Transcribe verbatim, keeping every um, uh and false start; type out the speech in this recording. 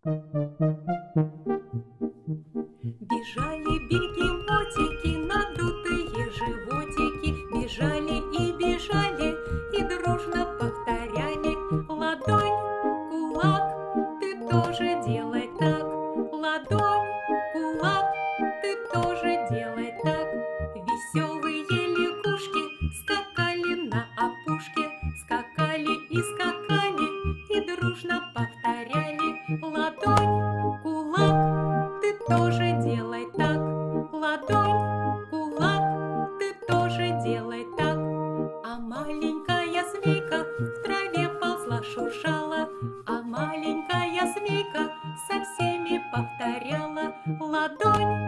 Бежали бегемотики, надутые животики, бежали и бежали, и дружно повторяли: ладонь, кулак, ты тоже делай так. Ладонь, кулак, ты тоже делай так. Веселые лягушки скакали на опушке, скакали и скакали, и дружно повторяли: ладонь, кулак, ты тоже делай так. Ладонь, кулак, ты тоже делай так. А маленькая змейка в траве ползла, шуршала, а маленькая змейка со всеми повторяла: ладонь,